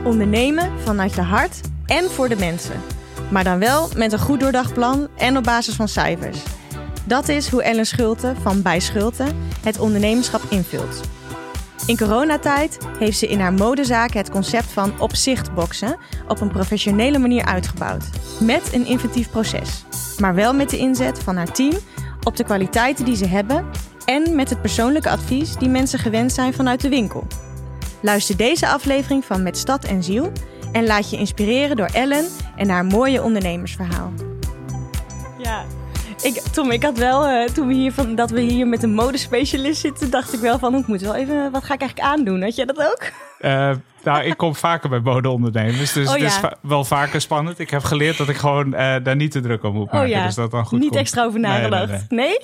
Ondernemen vanuit je hart en voor de mensen. Maar dan wel met een goed doordacht plan en op basis van cijfers. Dat is hoe Ellen Schulte van Bij Schulte het ondernemerschap invult. In coronatijd heeft ze in haar modezaak het concept van opzichtboxen op een professionele manier uitgebouwd. Met een inventief proces. Maar wel met de inzet van haar team op de kwaliteiten die ze hebben en met het persoonlijke advies die mensen gewend zijn vanuit de winkel. Luister deze aflevering van Met Stad en Ziel en laat je inspireren door Ellen en haar mooie ondernemersverhaal. Ja, Tom, ik had wel, toen dat we hier met een modespecialist zitten, dacht ik wel van, ik moet wel even, wat ga ik eigenlijk aandoen? Had jij dat ook? Ik kom vaker bij modeondernemers, dus het is wel vaker spannend. Ik heb geleerd dat ik gewoon daar niet te druk om moet maken. Dus dat dan goed niet komt. Extra over nagedacht. Nee?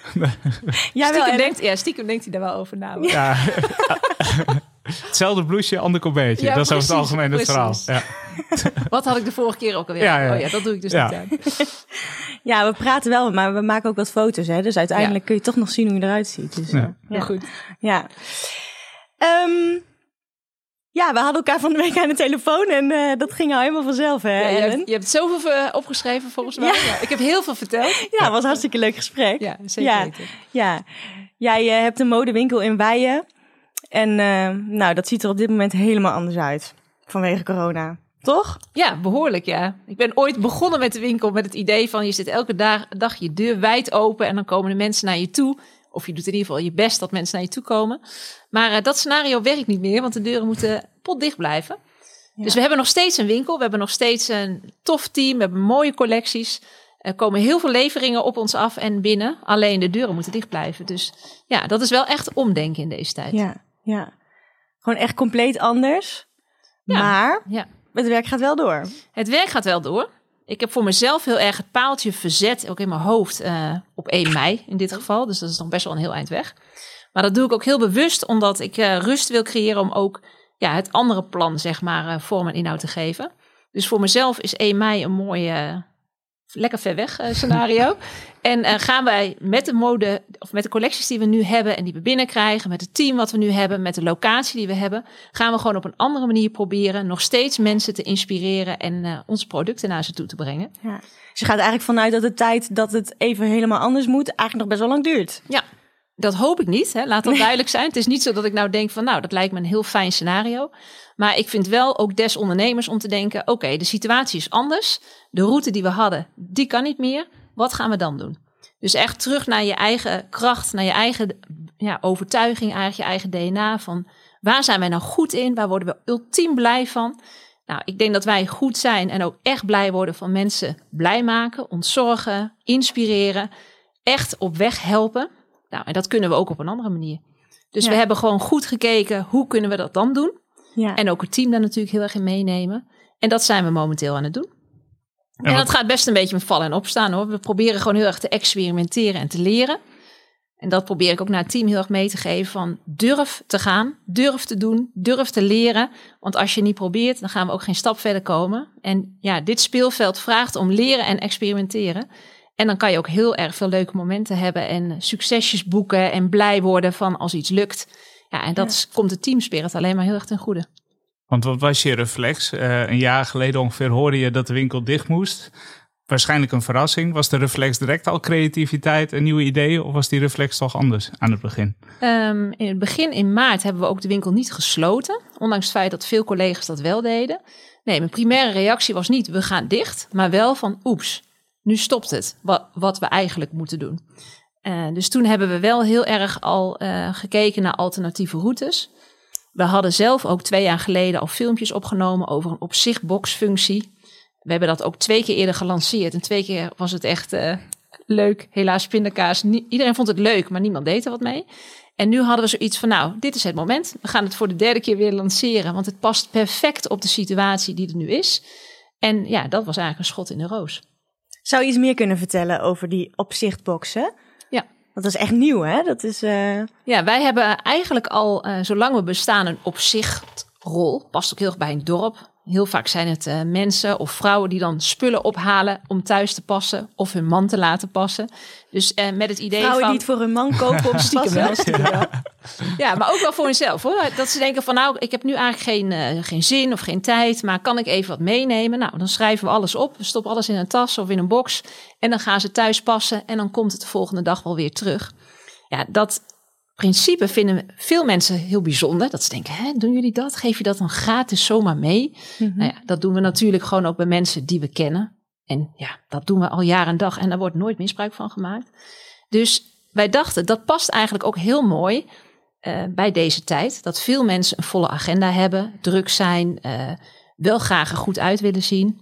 Stiekem denkt hij daar wel over na. Ja. Hetzelfde blouseje, ander colbertje. Ja, dat is precies, over het algemeen het verhaal. Ja. Wat had ik de vorige keer ook alweer? Ja. Oh ja, dat doe ik dus niet aan. Ja, we praten wel, maar we maken ook wat foto's. Hè? Dus uiteindelijk kun je toch nog zien hoe je eruit ziet. Dus, Heel goed. Ja. We hadden elkaar van de week aan de telefoon en dat ging al helemaal vanzelf, hè, Ellen? Je hebt zoveel opgeschreven volgens mij. Ja, ik heb heel veel verteld. Ja, het was een hartstikke leuk gesprek. Ja, zeker weten. Ja. Jij hebt een modewinkel in Weijen. En dat ziet er op dit moment helemaal anders uit. Vanwege corona. Toch? Ja, behoorlijk, ja. Ik ben ooit begonnen met de winkel met het idee van, je zit elke dag je deur wijd open en dan komen de mensen naar je toe. Of je doet in ieder geval je best dat mensen naar je toe komen. Maar dat scenario werkt niet meer, want de deuren moeten potdicht blijven. Ja. Dus we hebben nog steeds een winkel. We hebben nog steeds een tof team. We hebben mooie collecties. Er komen heel veel leveringen op ons af en binnen. Alleen de deuren moeten dicht blijven. Dus ja, dat is wel echt omdenken in deze tijd. Ja. Gewoon echt compleet anders. Ja. Maar het werk gaat wel door. Het werk gaat wel door. Ik heb voor mezelf heel erg het paaltje verzet, ook in mijn hoofd, op 1 mei in dit geval. Dus dat is nog best wel een heel eind weg. Maar dat doe ik ook heel bewust, omdat ik rust wil creëren om ook het andere plan, zeg maar, vorm en inhoud te geven. Dus voor mezelf is 1 mei een mooie, lekker ver weg scenario. En gaan wij met de mode, of met de collecties die we nu hebben en die we binnenkrijgen, met het team wat we nu hebben, met de locatie die we hebben, gaan we gewoon op een andere manier proberen nog steeds mensen te inspireren en onze producten naar ze toe te brengen. Ja. Dus je gaat eigenlijk vanuit dat de tijd dat het even helemaal anders moet, eigenlijk nog best wel lang duurt. Ja, dat hoop ik niet. Hè. Laat dat duidelijk zijn. Het is niet zo dat ik nou denk van, dat lijkt me een heel fijn scenario. Maar ik vind wel ook des ondernemers om te denken, oké, de situatie is anders. De route die we hadden, die kan niet meer. Wat gaan we dan doen? Dus echt terug naar je eigen kracht, naar je eigen overtuiging, eigenlijk je eigen DNA. Van waar zijn wij nou goed in? Waar worden we ultiem blij van? Nou, ik denk dat wij goed zijn en ook echt blij worden van mensen blij maken, ontzorgen, inspireren, echt op weg helpen. Nou, en dat kunnen we ook op een andere manier. Dus we hebben gewoon goed gekeken, hoe kunnen we dat dan doen? Ja. En ook het team daar natuurlijk heel erg in meenemen. En dat zijn we momenteel aan het doen. En dat gaat best een beetje met vallen en opstaan, hoor. We proberen gewoon heel erg te experimenteren en te leren. En dat probeer ik ook naar het team heel erg mee te geven van durf te gaan, durf te doen, durf te leren. Want als je niet probeert, dan gaan we ook geen stap verder komen. En dit speelveld vraagt om leren en experimenteren. En dan kan je ook heel erg veel leuke momenten hebben en succesjes boeken en blij worden van als iets lukt. Ja, en dat komt de teamspirit alleen maar heel erg ten goede. Want wat was je reflex? Een jaar geleden ongeveer hoorde je dat de winkel dicht moest. Waarschijnlijk een verrassing. Was de reflex direct al creativiteit en nieuwe ideeën? Of was die reflex toch anders aan het begin? In het begin, in maart, hebben we ook de winkel niet gesloten. Ondanks het feit dat veel collega's dat wel deden. Nee, mijn primaire reactie was niet we gaan dicht. Maar wel van oeps, nu stopt het. Wat we eigenlijk moeten doen. Dus toen hebben we wel heel erg al gekeken naar alternatieve routes. We hadden zelf ook 2 jaar geleden al filmpjes opgenomen over een opzichtbox-functie. We hebben dat ook 2 keer eerder gelanceerd. En 2 keer was het echt leuk. Helaas pindakaas. Iedereen vond het leuk, maar niemand deed er wat mee. En nu hadden we zoiets van, dit is het moment. We gaan het voor de 3e keer weer lanceren. Want het past perfect op de situatie die er nu is. En dat was eigenlijk een schot in de roos. Zou je iets meer kunnen vertellen over die opzichtboxen? Ja. Dat is echt nieuw, hè? Dat is, Ja, wij hebben eigenlijk al, zolang we bestaan, een opzichtrol. Past ook heel erg bij een dorp. Heel vaak zijn het mensen of vrouwen die dan spullen ophalen om thuis te passen of hun man te laten passen. Dus met het idee vrouwen van... die het voor hun man kopen om stiekem wel. Ja, maar ook wel voor hunzelf hoor. Dat ze denken van nou, ik heb nu eigenlijk geen zin of geen tijd, maar kan ik even wat meenemen? Nou, dan schrijven we alles op. We stoppen alles in een tas of in een box. En dan gaan ze thuis passen en dan komt het de volgende dag wel weer terug. Ja, dat principe vinden veel mensen heel bijzonder. Dat ze denken, doen jullie dat? Geef je dat dan gratis zomaar mee? Mm-hmm. Nou ja, dat doen we natuurlijk gewoon ook bij mensen die we kennen. En ja, dat doen we al jaar en dag en daar wordt nooit misbruik van gemaakt. Dus wij dachten, dat past eigenlijk ook heel mooi bij deze tijd. Dat veel mensen een volle agenda hebben, druk zijn, wel graag er goed uit willen zien.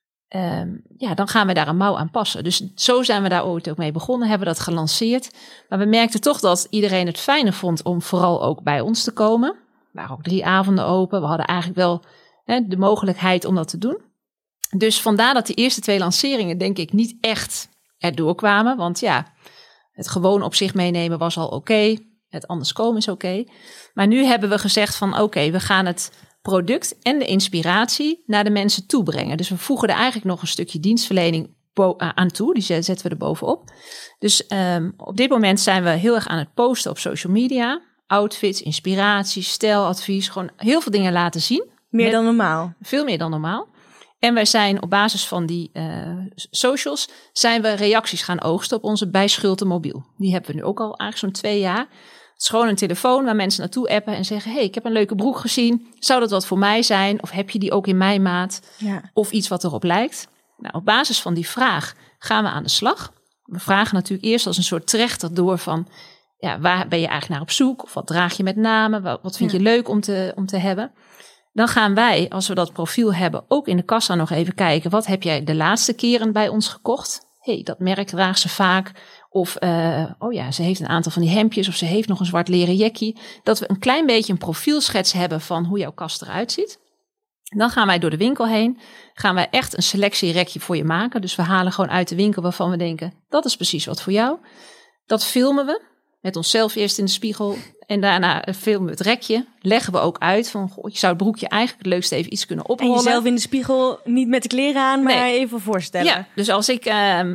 Dan gaan we daar een mouw aan passen. Dus zo zijn we daar ooit ook mee begonnen, hebben dat gelanceerd. Maar we merkten toch dat iedereen het fijner vond om vooral ook bij ons te komen. Er waren ook 3 avonden open. We hadden eigenlijk wel de mogelijkheid om dat te doen. Dus vandaar dat de eerste 2 lanceringen denk ik niet echt erdoor kwamen. Want ja, het gewoon op zich meenemen was al oké. Het anders komen is oké. Maar nu hebben we gezegd van oké, we gaan het product en de inspiratie naar de mensen toe brengen. Dus we voegen er eigenlijk nog een stukje dienstverlening aan toe. Die zetten we er bovenop. Dus op dit moment zijn we heel erg aan het posten op social media. Outfits, inspiratie, stijladvies. Gewoon heel veel dingen laten zien. Meer dan normaal. Veel meer dan normaal. En wij zijn op basis van die socials zijn we reacties gaan oogsten op onze Bij Schulte mobiel. Die hebben we nu ook al eigenlijk zo'n 2 jaar. Het is gewoon een telefoon waar mensen naartoe appen en zeggen, hey, ik heb een leuke broek gezien. Zou dat wat voor mij zijn? Of heb je die ook in mijn maat? Ja. Of iets wat erop lijkt? Nou, op basis van die vraag gaan we aan de slag. We vragen natuurlijk eerst als een soort trechter door van, ja, waar ben je eigenlijk naar op zoek? Of wat draag je met name? Wat vind je leuk om te hebben? Dan gaan wij, als we dat profiel hebben, ook in de kassa nog even kijken. Wat heb jij de laatste keren bij ons gekocht? Hey, dat merk draagt ze vaak. Of, ze heeft een aantal van die hemdjes. Of ze heeft nog een zwart leren jackie. Dat we een klein beetje een profielschets hebben van hoe jouw kast eruit ziet. Dan gaan wij door de winkel heen. Gaan wij echt een selectierekje voor je maken. Dus we halen gewoon uit de winkel waarvan we denken, dat is precies wat voor jou. Dat filmen we. Met onszelf eerst in de spiegel. En daarna filmen we het rekje. Leggen we ook uit van, je zou het broekje eigenlijk het leukste even iets kunnen oprollen. En jezelf in de spiegel niet met de kleren aan, maar even voorstellen. Ja, dus als ik,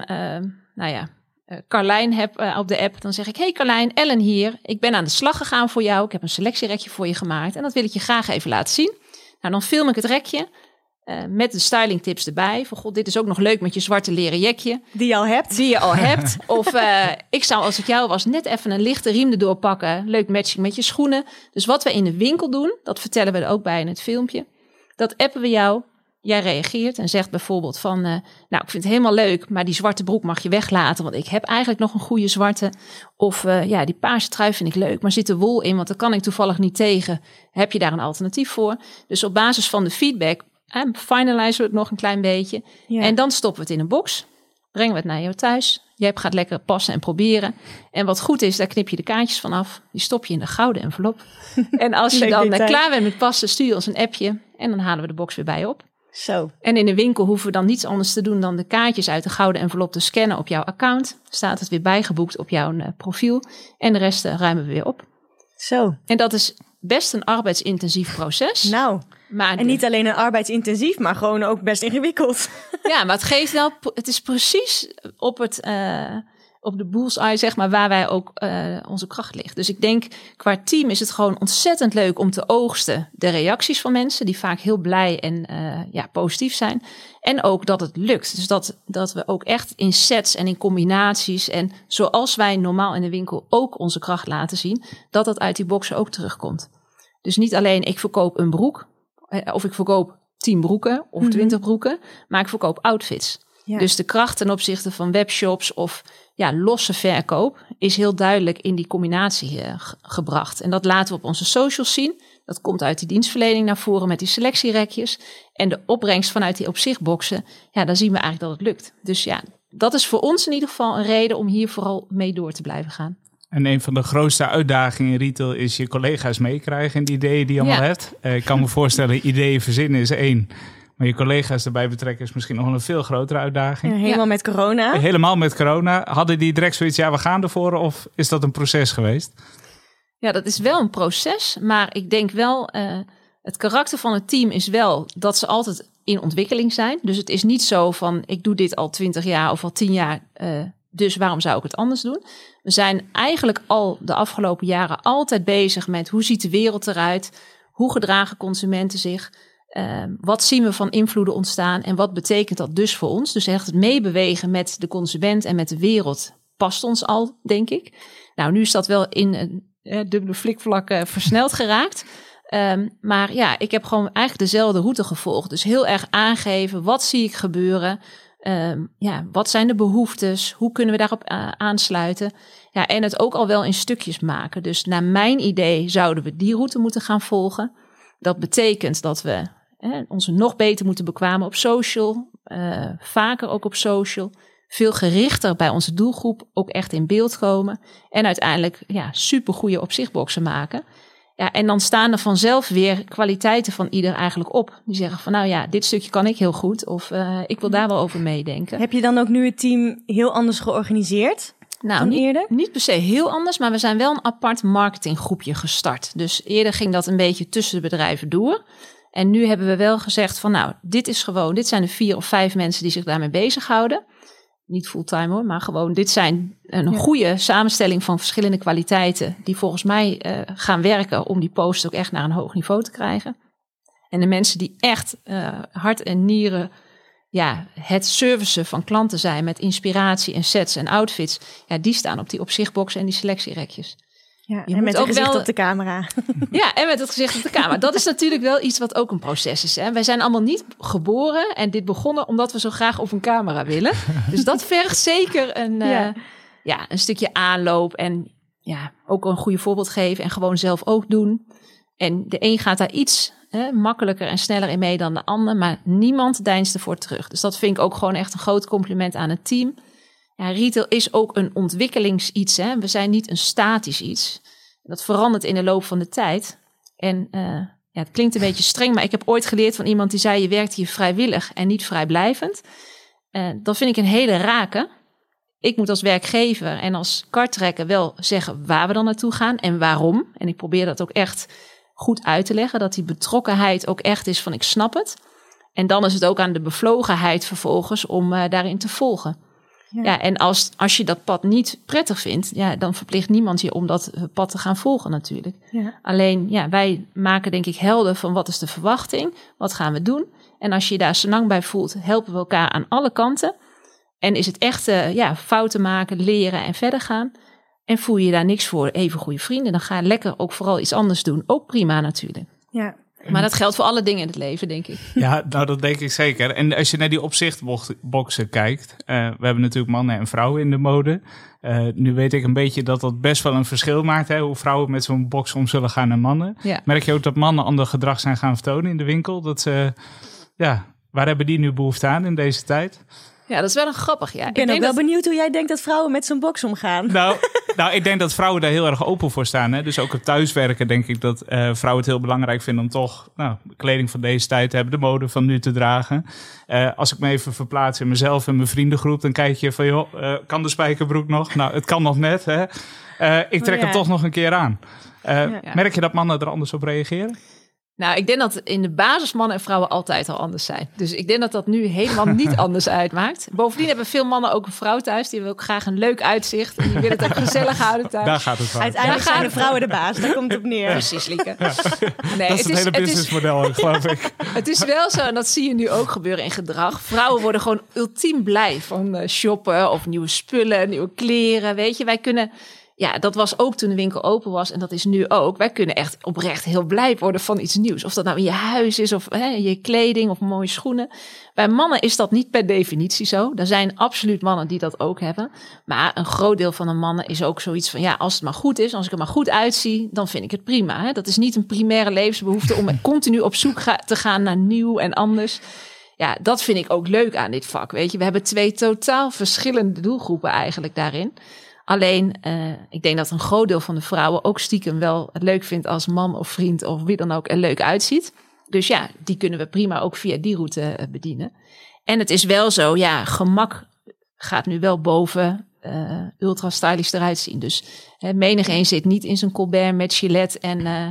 Carlijn heb op de app, dan zeg ik, hey Carlijn, Ellen hier. Ik ben aan de slag gegaan voor jou. Ik heb een selectierekje voor je gemaakt. En dat wil ik je graag even laten zien. Nou, dan film ik het rekje. Met de stylingtips erbij. Van god, dit is ook nog leuk met je zwarte leren jekje. Die je al hebt. Of ik zou, als ik jou was, net even een lichte riem erdoor pakken. Leuk matching met je schoenen. Dus wat we in de winkel doen, dat vertellen we er ook bij in het filmpje. Dat appen we jou. Jij reageert en zegt bijvoorbeeld van, ik vind het helemaal leuk, maar die zwarte broek mag je weglaten, want ik heb eigenlijk nog een goede zwarte. Of die paarse trui vind ik leuk, maar zit er wol in, want daar kan ik toevallig niet tegen. Heb je daar een alternatief voor? Dus op basis van de feedback finalizen we het nog een klein beetje. Ja. En dan stoppen we het in een box. Brengen we het naar jou thuis. Jij gaat lekker passen en proberen. En wat goed is, daar knip je de kaartjes van af. Die stop je in de gouden envelop. En als je dan klaar bent met passen, stuur je ons een appje. En dan halen we de box weer bij je op. Zo. En in de winkel hoeven we dan niets anders te doen dan de kaartjes uit de gouden envelop te scannen op jouw account. Staat het weer bijgeboekt op jouw profiel. En de rest ruimen we weer op. Zo. En dat is best een arbeidsintensief proces. Nou, en niet alleen een arbeidsintensief, maar gewoon ook best ingewikkeld. Ja, maar het geeft wel, het is precies op de bullseye, zeg maar, waar wij ook onze kracht ligt. Dus ik denk, qua team is het gewoon ontzettend leuk om te oogsten de reacties van mensen, die vaak heel blij en positief zijn. En ook dat het lukt. Dus dat we ook echt in sets en in combinaties en zoals wij normaal in de winkel ook onze kracht laten zien, dat uit die boxen ook terugkomt. Dus niet alleen ik verkoop een broek, of ik verkoop 10 broeken of 20 broeken, maar ik verkoop outfits. Ja. Dus de kracht ten opzichte van webshops of losse verkoop is heel duidelijk in die combinatie gebracht. En dat laten we op onze socials zien. Dat komt uit die dienstverlening naar voren met die selectierekjes. En de opbrengst vanuit die opzichtboxen, dan zien we eigenlijk dat het lukt. Dus dat is voor ons in ieder geval een reden om hier vooral mee door te blijven gaan. En een van de grootste uitdagingen in retail is je collega's meekrijgen en de ideeën die je allemaal hebt. Ik kan me voorstellen, ideeën verzinnen is 1. Maar je collega's erbij betrekken is misschien nog een veel grotere uitdaging. Ja, helemaal met corona. Helemaal met corona. Hadden die direct zoiets, we gaan ervoor, of is dat een proces geweest? Ja, dat is wel een proces. Maar ik denk wel, Het karakter van het team is wel dat ze altijd in ontwikkeling zijn. Dus het is niet zo van ik doe dit al 20 jaar of al 10 jaar, dus waarom zou ik het anders doen? We zijn eigenlijk al de afgelopen jaren altijd bezig met hoe ziet de wereld eruit? Hoe gedragen consumenten zich? Wat zien we van invloeden ontstaan en wat betekent dat dus voor ons? Dus echt het meebewegen met de consument en met de wereld past ons al, denk ik. Nou, nu is dat wel in een dubbele flikvlak versneld geraakt. Maar ja, ik heb gewoon eigenlijk dezelfde route gevolgd. Dus heel erg aangeven, wat zie ik gebeuren? Wat zijn de behoeftes? Hoe kunnen we daarop aansluiten? Ja, en het ook al wel in stukjes maken. Dus naar mijn idee zouden we die route moeten gaan volgen. Dat betekent dat we ons nog beter moeten bekwamen op social. Vaker ook op social. Veel gerichter bij onze doelgroep ook echt in beeld komen. En uiteindelijk supergoeie opzichtboxen maken. Ja, en dan staan er vanzelf weer kwaliteiten van ieder eigenlijk op. Die zeggen van dit stukje kan ik heel goed. Of ik wil daar wel over meedenken. Heb je dan ook nu het team heel anders georganiseerd dan eerder? Niet per se heel anders, maar we zijn wel een apart marketinggroepje gestart. Dus eerder ging dat een beetje tussen de bedrijven door. En nu hebben we wel gezegd van dit zijn de 4 of 5 mensen die zich daarmee bezighouden. Niet fulltime hoor, maar gewoon dit zijn een goede samenstelling van verschillende kwaliteiten die volgens mij gaan werken om die post ook echt naar een hoog niveau te krijgen. En de mensen die echt hart en nieren het servicen van klanten zijn met inspiratie en sets en outfits, die staan op die opzichtboxen en die selectierekjes. Ja, en met het gezicht op de camera. Ja, en met het gezicht op de camera. Dat is natuurlijk wel iets wat ook een proces is. Hè? Wij zijn allemaal niet geboren en dit begonnen omdat we zo graag op een camera willen. Dus dat vergt zeker een stukje aanloop en ook een goede voorbeeld geven en gewoon zelf ook doen. En de een gaat daar iets makkelijker en sneller in mee dan de ander, maar niemand deinst ervoor terug. Dus dat vind ik ook gewoon echt een groot compliment aan het team. Ja, retail is ook een ontwikkelingsiets. Hè? We zijn niet een statisch iets. Dat verandert in de loop van de tijd. En het klinkt een beetje streng, maar ik heb ooit geleerd van iemand die zei: je werkt hier vrijwillig en niet vrijblijvend. Dat vind ik een hele rake. Ik moet als werkgever en als karttrekker wel zeggen waar we dan naartoe gaan en waarom. En ik probeer dat ook echt goed uit te leggen. Dat die betrokkenheid ook echt is van ik snap het. En dan is het ook aan de bevlogenheid vervolgens om daarin te volgen. Ja, en als je dat pad niet prettig vindt, dan verplicht niemand je om dat pad te gaan volgen natuurlijk. Ja. Alleen, wij maken denk ik helder van wat is de verwachting, wat gaan we doen. En als je je daar zo lang bij voelt, helpen we elkaar aan alle kanten. En is het echt fouten maken, leren en verder gaan. En voel je daar niks voor, even goede vrienden. Dan ga je lekker ook vooral iets anders doen. Ook prima natuurlijk. Ja. Maar dat geldt voor alle dingen in het leven, denk ik. Ja, dat denk ik zeker. En als je naar die opzichtboxen kijkt. We hebben natuurlijk mannen en vrouwen in de mode. Nu weet ik een beetje dat best wel een verschil maakt. Hè, hoe vrouwen met zo'n box om zullen gaan en mannen. Ja. Merk je ook dat mannen ander gedrag zijn gaan vertonen in de winkel? Dat ze, waar hebben die nu behoefte aan in deze tijd? Ja, dat is wel een grappig. Ja. Ik ben ook wel benieuwd hoe jij denkt dat vrouwen met zo'n box omgaan. Nou, ik denk dat vrouwen daar heel erg open voor staan. Hè? Dus ook het thuiswerken denk ik dat vrouwen het heel belangrijk vinden om toch kleding van deze tijd te hebben, de mode van nu te dragen. Als ik me even verplaats in mezelf en mijn vriendengroep, dan kijk je van kan de spijkerbroek nog? Nou, het kan nog net. Hè? Ik trek hem toch nog een keer aan. Merk je dat mannen er anders op reageren? Nou, ik denk dat in de basis mannen en vrouwen altijd al anders zijn. Dus ik denk dat dat nu helemaal niet anders uitmaakt. Bovendien hebben veel mannen ook een vrouw thuis. Die wil ook graag een leuk uitzicht. En die willen het ook gezellig houden thuis. Daar gaat het van. Uiteindelijk zijn de vrouwen de baas. Daar komt het op neer. Precies, Lieke. Ja. Nee, dat is het hele businessmodel, geloof ik. Het is wel zo, en dat zie je nu ook gebeuren in gedrag. Vrouwen worden gewoon ultiem blij van shoppen of nieuwe spullen, nieuwe kleren. Weet je, wij kunnen... Ja, dat was ook toen de winkel open was en dat is nu ook. Wij kunnen echt oprecht heel blij worden van iets nieuws. Of dat nou in je huis is of je kleding of mooie schoenen. Bij mannen is dat niet per definitie zo. Er zijn absoluut mannen die dat ook hebben. Maar een groot deel van de mannen is ook zoiets van... als het maar goed is, als ik er maar goed uitzie, dan vind ik het prima. Hè? Dat is niet een primaire levensbehoefte om continu op zoek te gaan naar nieuw en anders. Ja, dat vind ik ook leuk aan dit vak. Weet je, we hebben 2 totaal verschillende doelgroepen eigenlijk daarin. Alleen, ik denk dat een groot deel van de vrouwen ook stiekem wel het leuk vindt als man of vriend of wie dan ook er leuk uitziet. Dus die kunnen we prima ook via die route bedienen. En het is wel zo, gemak gaat nu wel boven ultra stylish eruit zien. Dus menigeen zit niet in zijn Colbert met Gillette en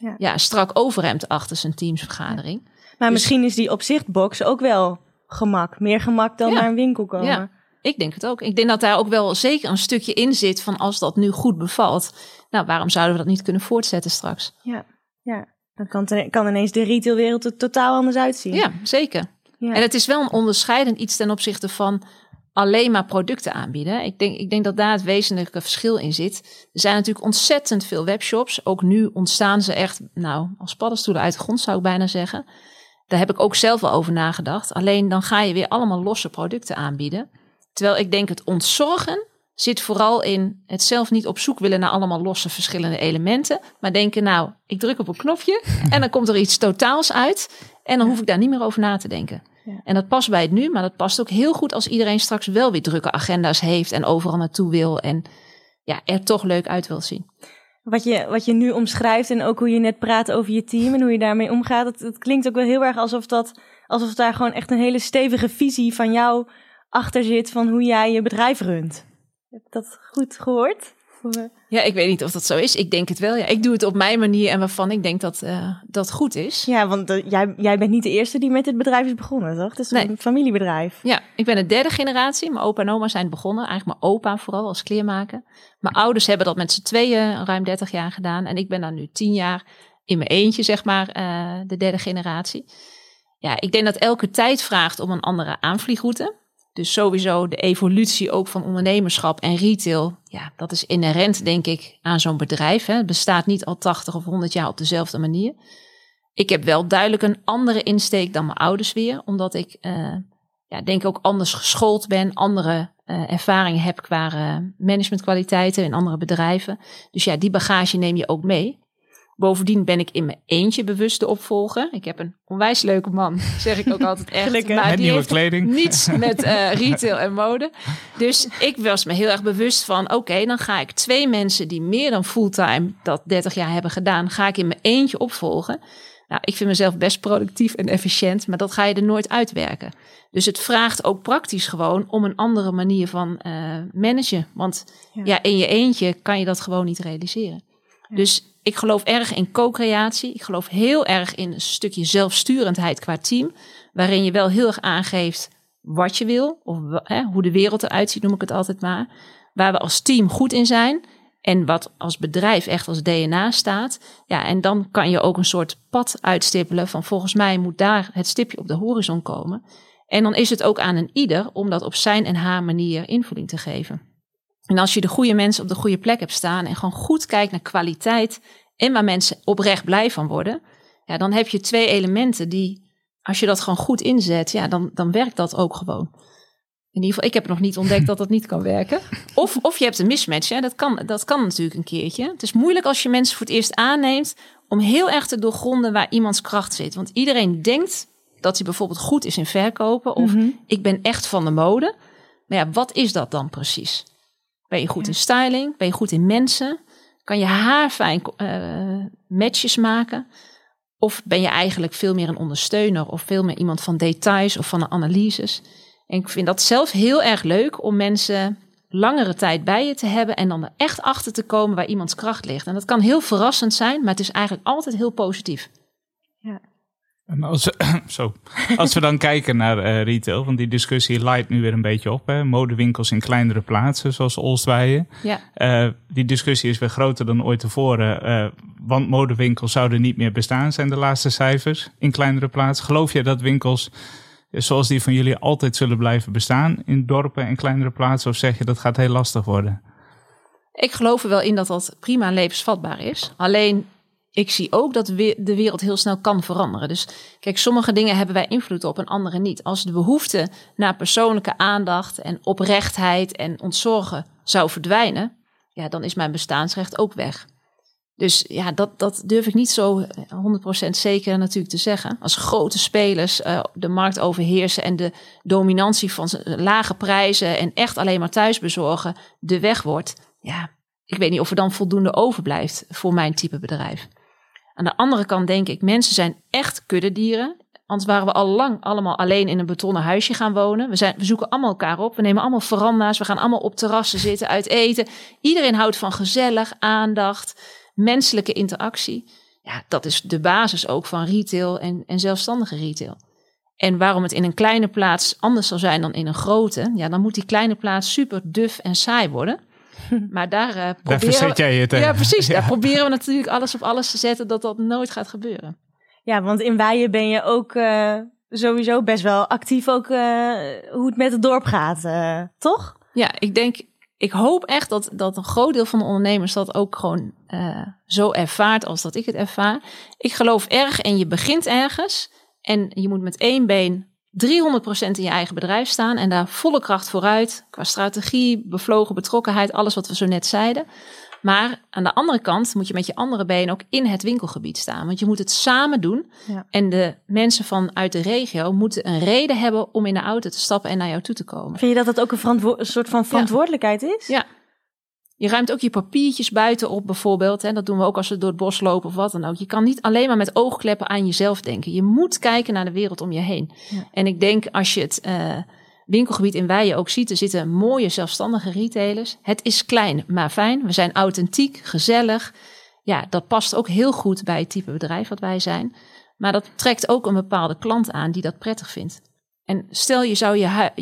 ja, strak overhemd achter zijn teamsvergadering. Maar misschien is die opzichtbox ook wel gemak. Meer gemak dan naar een winkel komen. Ja, ik denk het ook. Ik denk dat daar ook wel zeker een stukje in zit van als dat nu goed bevalt. Nou, waarom zouden we dat niet kunnen voortzetten straks? Ja. Dan kan ineens de retailwereld er totaal anders uitzien. Ja, zeker. Ja. En het is wel een onderscheidend iets ten opzichte van alleen maar producten aanbieden. Ik denk dat daar het wezenlijke verschil in zit. Er zijn natuurlijk ontzettend veel webshops. Ook nu ontstaan ze echt, als paddenstoelen uit de grond zou ik bijna zeggen. Daar heb ik ook zelf wel over nagedacht. Alleen dan ga je weer allemaal losse producten aanbieden. Terwijl ik denk het ontzorgen zit vooral in het zelf niet op zoek willen naar allemaal losse verschillende elementen. Maar denken, ik druk op een knopje en dan komt er iets totaals uit. En dan hoef ik daar niet meer over na te denken. Ja. En dat past bij het nu, maar dat past ook heel goed als iedereen straks wel weer drukke agenda's heeft en overal naartoe wil. En er toch leuk uit wil zien. Wat je nu omschrijft en ook hoe je net praat over je team en hoe je daarmee omgaat. Het klinkt ook wel heel erg alsof daar gewoon echt een hele stevige visie van jou achter zit van hoe jij je bedrijf runt. Heb je dat goed gehoord? Ja, ik weet niet of dat zo is. Ik denk het wel. Ja, ik doe het op mijn manier en waarvan ik denk dat dat goed is. Ja, want jij bent niet de eerste die met dit bedrijf is begonnen, toch? Het is een familiebedrijf. Ja, ik ben de 3e generatie. Mijn opa en oma zijn begonnen. Eigenlijk mijn opa vooral als kleermaker. Mijn ouders hebben dat met z'n tweeën ruim 30 jaar gedaan. En ik ben dan nu 10 jaar in mijn eentje, zeg maar, de 3e generatie. Ja, ik denk dat elke tijd vraagt om een andere aanvliegroute. Dus sowieso de evolutie ook van ondernemerschap en retail. Ja, dat is inherent, denk ik, aan zo'n bedrijf. Hè. Het bestaat niet al 80 of 100 jaar op dezelfde manier. Ik heb wel duidelijk een andere insteek dan mijn ouders weer. Omdat ik, denk ik ook anders geschoold ben. Andere ervaringen heb qua managementkwaliteiten in andere bedrijven. Dus ja, die bagage neem je ook mee. Bovendien ben ik in mijn eentje bewust de opvolger. Ik heb een onwijs leuke man, zeg ik ook altijd echt. Gelukkig. Maar met die nieuwe heeft kleding. Niets met retail en mode. Dus ik was me heel erg bewust van, oké, dan ga ik 2 mensen die meer dan fulltime dat 30 jaar hebben gedaan, ga ik in mijn eentje opvolgen. Nou, ik vind mezelf best productief en efficiënt, maar dat ga je er nooit uitwerken. Dus het vraagt ook praktisch gewoon om een andere manier van managen. Want in je eentje kan je dat gewoon niet realiseren. Ja. Dus ik geloof erg in co-creatie. Ik geloof heel erg in een stukje zelfsturendheid qua team. Waarin je wel heel erg aangeeft wat je wil. Of hoe de wereld eruit ziet, noem ik het altijd maar. Waar we als team goed in zijn. En wat als bedrijf echt als DNA staat. Ja, en dan kan je ook een soort pad uitstippelen. Van volgens mij moet daar het stipje op de horizon komen. En dan is het ook aan een ieder om dat op zijn en haar manier invulling te geven. En als je de goede mensen op de goede plek hebt staan en gewoon goed kijkt naar kwaliteit en waar mensen oprecht blij van worden, ja, dan heb je 2 elementen die, als je dat gewoon goed inzet, dan werkt dat ook gewoon. In ieder geval, ik heb nog niet ontdekt dat dat niet kan werken. Of je hebt een mismatch, hè. Dat kan natuurlijk een keertje. Het is moeilijk als je mensen voor het eerst aanneemt om heel erg te doorgronden waar iemands kracht zit. Want iedereen denkt dat hij bijvoorbeeld goed is in verkopen of ik ben echt van de mode. Maar ja, wat is dat dan precies? Ben je goed in styling? Ben je goed in mensen? Kan je haarfijn matches maken? Of ben je eigenlijk veel meer een ondersteuner? Of veel meer iemand van details of van de analyses? En ik vind dat zelf heel erg leuk om mensen langere tijd bij je te hebben. En dan er echt achter te komen waar iemands kracht ligt. En dat kan heel verrassend zijn, maar het is eigenlijk altijd heel positief. Ja. En als we dan kijken naar retail, want die discussie leidt nu weer een beetje op. Hè? Modewinkels in kleinere plaatsen, zoals Olstweijen. Ja. Die discussie is weer groter dan ooit tevoren. Want modewinkels zouden niet meer bestaan, zijn de laatste cijfers in kleinere plaatsen. Geloof je dat winkels zoals die van jullie altijd zullen blijven bestaan in dorpen en kleinere plaatsen? Of zeg je dat gaat heel lastig worden? Ik geloof er wel in dat dat prima levensvatbaar is. Alleen, ik zie ook dat de wereld heel snel kan veranderen. Dus kijk, sommige dingen hebben wij invloed op en andere niet. Als de behoefte naar persoonlijke aandacht en oprechtheid en ontzorgen zou verdwijnen, ja, dan is mijn bestaansrecht ook weg. Dus ja, dat durf ik niet zo 100% zeker natuurlijk te zeggen. Als grote spelers de markt overheersen en de dominantie van lage prijzen en echt alleen maar thuisbezorgen de weg wordt. Ja, ik weet niet of er dan voldoende overblijft voor mijn type bedrijf. Aan de andere kant denk ik, mensen zijn echt kuddedieren. Anders waren we al lang allemaal alleen in een betonnen huisje gaan wonen. We zoeken allemaal elkaar op. We nemen allemaal veranda's. We gaan allemaal op terrassen zitten, uit eten. Iedereen houdt van gezellig, aandacht, menselijke interactie. Ja, dat is de basis ook van retail en zelfstandige retail. En waarom het in een kleine plaats anders zal zijn dan in een grote, ja, dan moet die kleine plaats super duf en saai worden. Maar daar verzet jij je tegen. Ja, precies. Daar proberen we natuurlijk alles op alles te zetten dat nooit gaat gebeuren. Ja, want in Weijen ben je ook sowieso best wel actief ook hoe het met het dorp gaat, toch? Ja, ik hoop echt dat een groot deel van de ondernemers dat ook gewoon zo ervaart als dat ik het ervaar. Ik geloof erg en je begint ergens en je moet met 1 been 300% in je eigen bedrijf staan en daar volle kracht vooruit qua strategie, bevlogen betrokkenheid, alles wat we zo net zeiden. Maar aan de andere kant moet je met je andere been ook in het winkelgebied staan. Want je moet het samen doen. Ja. En de mensen vanuit de regio moeten een reden hebben om in de auto te stappen en naar jou toe te komen. Vind je dat ook een soort van verantwoordelijkheid is? Ja. Je ruimt ook je papiertjes buiten op bijvoorbeeld. Hè. Dat doen we ook als we door het bos lopen of wat dan ook. Je kan niet alleen maar met oogkleppen aan jezelf denken. Je moet kijken naar de wereld om je heen. Ja. En ik denk als je het winkelgebied in Weijen ook ziet, er zitten mooie zelfstandige retailers. Het is klein, maar fijn. We zijn authentiek, gezellig. Ja, dat past ook heel goed bij het type bedrijf wat wij zijn. Maar dat trekt ook een bepaalde klant aan die dat prettig vindt. En stel je zou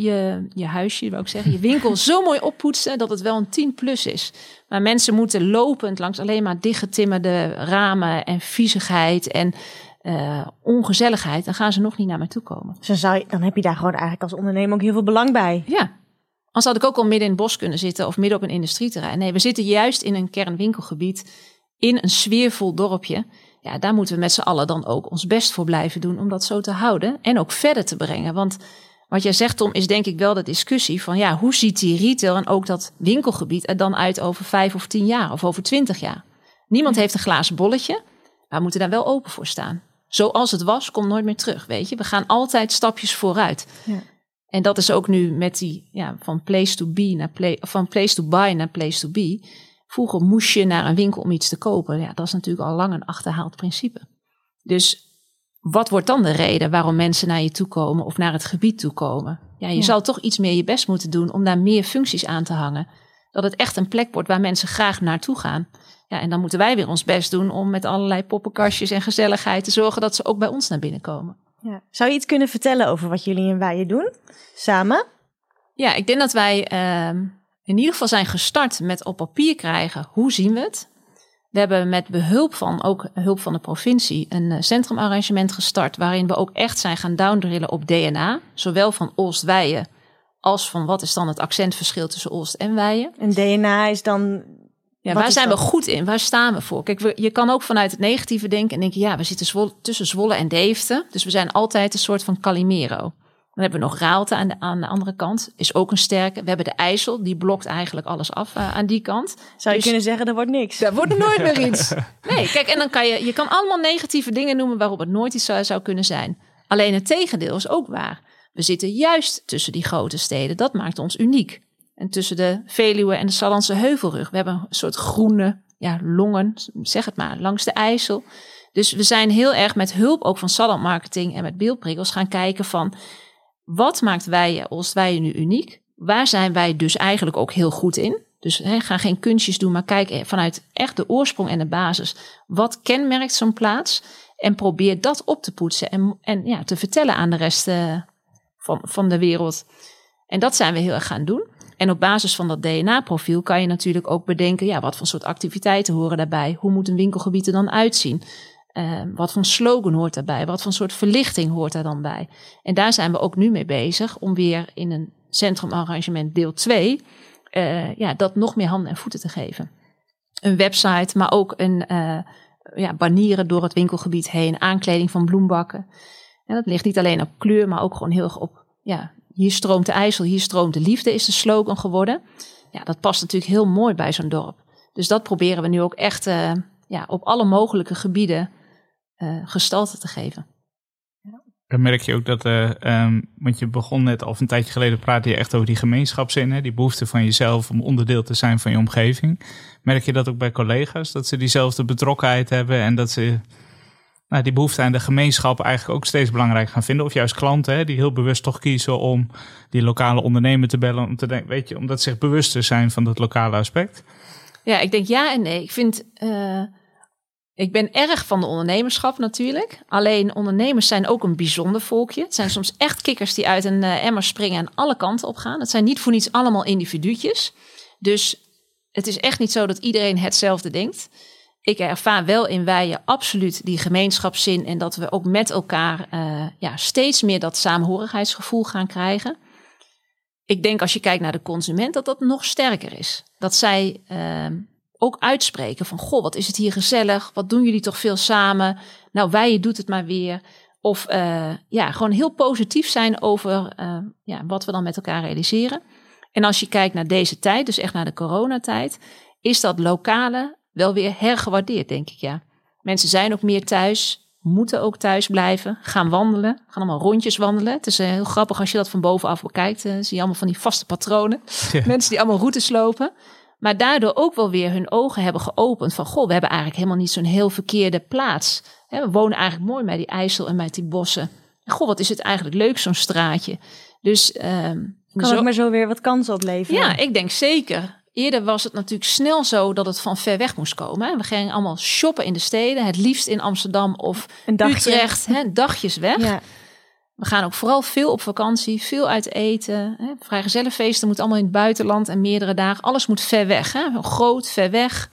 je huisje, wou ik zeggen, je winkel zo mooi oppoetsen dat het wel een 10+ is. Maar mensen moeten lopend langs alleen maar dichtgetimmerde ramen en viezigheid en ongezelligheid, dan gaan ze nog niet naar mij toe komen. Dus dan heb je daar gewoon eigenlijk als ondernemer ook heel veel belang bij. Ja, anders had ik ook al midden in het bos kunnen zitten of midden op een industrieterrein. Nee, we zitten juist in een kernwinkelgebied, in een sfeervol dorpje. Ja, daar moeten we met z'n allen dan ook ons best voor blijven doen om dat zo te houden en ook verder te brengen. Want wat jij zegt, Tom, is denk ik wel de discussie van ja, hoe ziet die retail en ook dat winkelgebied er dan uit over 5 of 10 jaar of over 20 jaar? Niemand heeft een glazen bolletje, maar we moeten daar wel open voor staan. Zoals het was, komt nooit meer terug, weet je. We gaan altijd stapjes vooruit. Ja. En dat is ook nu met die van place to be van place to buy naar place to be. Vroeger moest je naar een winkel om iets te kopen. Ja, dat is natuurlijk al lang een achterhaald principe. Dus wat wordt dan de reden waarom mensen naar je toe komen of naar het gebied toe komen? Ja, je zal toch iets meer je best moeten doen om daar meer functies aan te hangen. Dat het echt een plek wordt waar mensen graag naartoe gaan. Ja, en dan moeten wij weer ons best doen om met allerlei poppenkastjes en gezelligheid te zorgen dat ze ook bij ons naar binnen komen. Ja. Zou je iets kunnen vertellen over wat jullie in Weijen doen? Samen? Ja, ik denk dat wij in ieder geval zijn gestart met op papier krijgen hoe zien we het. We hebben met behulp van, ook hulp van de provincie, een centrumarrangement gestart waarin we ook echt zijn gaan downdrillen op DNA. Zowel van Oostweijen als van wat is dan het accentverschil tussen Oost en Weijen. En DNA is dan... Ja, waar zijn we goed in? Waar staan we voor? Kijk, je kan ook vanuit het negatieve denken en denken, ja, we zitten tussen Zwolle en Deventer. Dus we zijn altijd een soort van Calimero. Dan hebben we nog Raalte aan de andere kant. Is ook een sterke. We hebben de IJssel, die blokt eigenlijk alles af aan die kant. Zou je kunnen zeggen, er wordt niks. Daar wordt er nooit meer iets. Nee, kijk, en dan kan je kan allemaal negatieve dingen noemen waarop het nooit iets zou kunnen zijn. Alleen het tegendeel is ook waar. We zitten juist tussen die grote steden. Dat maakt ons uniek. En tussen de Veluwe en de Sallandse Heuvelrug. We hebben een soort groene longen, zeg het maar, langs de IJssel. Dus we zijn heel erg met hulp ook van Salland Marketing en met beeldprikkels gaan kijken van wat maakt Oostweijen nu uniek? Waar zijn wij dus eigenlijk ook heel goed in? Dus ga geen kunstjes doen, maar kijk vanuit echt de oorsprong en de basis. Wat kenmerkt zo'n plaats? En probeer dat op te poetsen en te vertellen aan de rest van de wereld. En dat zijn we heel erg gaan doen. En op basis van dat DNA-profiel kan je natuurlijk ook bedenken, wat voor soort activiteiten horen daarbij? Hoe moet een winkelgebied er dan uitzien? Wat voor slogan hoort daarbij? Wat voor soort verlichting hoort daar dan bij? En daar zijn we ook nu mee bezig om weer in een centrumarrangement deel 2 dat nog meer handen en voeten te geven. Een website, maar ook banieren door het winkelgebied heen, aankleding van bloembakken. En dat ligt niet alleen op kleur, maar ook gewoon heel erg op, hier stroomt de IJssel, hier stroomt de liefde is de slogan geworden. Ja, dat past natuurlijk heel mooi bij zo'n dorp. Dus dat proberen we nu ook echt op alle mogelijke gebieden gestalte te geven. Dan merk je ook dat, want je begon net al een tijdje geleden, praatte je echt over die gemeenschapszin, hè, die behoefte van jezelf om onderdeel te zijn van je omgeving. Merk je dat ook bij collega's, dat ze diezelfde betrokkenheid hebben en dat ze die behoefte aan de gemeenschap eigenlijk ook steeds belangrijk gaan vinden? Of juist klanten, hè, die heel bewust toch kiezen om die lokale ondernemer te bellen, om te denken, omdat ze zich bewust te zijn van dat lokale aspect? Ja, ik denk ja en nee. Ik vind Ik ben erg van de ondernemerschap natuurlijk. Alleen ondernemers zijn ook een bijzonder volkje. Het zijn soms echt kikkers die uit een emmer springen en alle kanten op gaan. Het zijn niet voor niets allemaal individuutjes. Dus het is echt niet zo dat iedereen hetzelfde denkt. Ik ervaar wel in Weijen absoluut die gemeenschapszin en dat we ook met elkaar steeds meer dat saamhorigheidsgevoel gaan krijgen. Ik denk als je kijkt naar de consument dat nog sterker is. Dat zij ook uitspreken van, goh, wat is het hier gezellig? Wat doen jullie toch veel samen? Nou, Weijen doet het maar weer. Of gewoon heel positief zijn over wat we dan met elkaar realiseren. En als je kijkt naar deze tijd, dus echt naar de coronatijd, is dat lokale wel weer hergewaardeerd, denk ik, ja. Mensen zijn ook meer thuis, moeten ook thuis blijven, gaan wandelen, gaan allemaal rondjes wandelen. Het is heel grappig als je dat van bovenaf bekijkt, zie je allemaal van die vaste patronen. Ja. Mensen die allemaal routes lopen, maar daardoor ook wel weer hun ogen hebben geopend van, goh, we hebben eigenlijk helemaal niet zo'n heel verkeerde plaats. We wonen eigenlijk mooi bij die IJssel en met die bossen. En goh, wat is het eigenlijk leuk, zo'n straatje. Dus kan ook maar zo weer wat kansen opleveren. Ja, ik denk zeker. Eerder was het natuurlijk snel zo dat het van ver weg moest komen. Hè. We gingen allemaal shoppen in de steden. Het liefst in Amsterdam of Utrecht. Dagjes weg. Ja. We gaan ook vooral veel op vakantie. Veel uit eten. Hè. Vrijgezellenfeesten moet allemaal in het buitenland. En meerdere dagen. Alles moet ver weg. Hè. Groot, ver weg.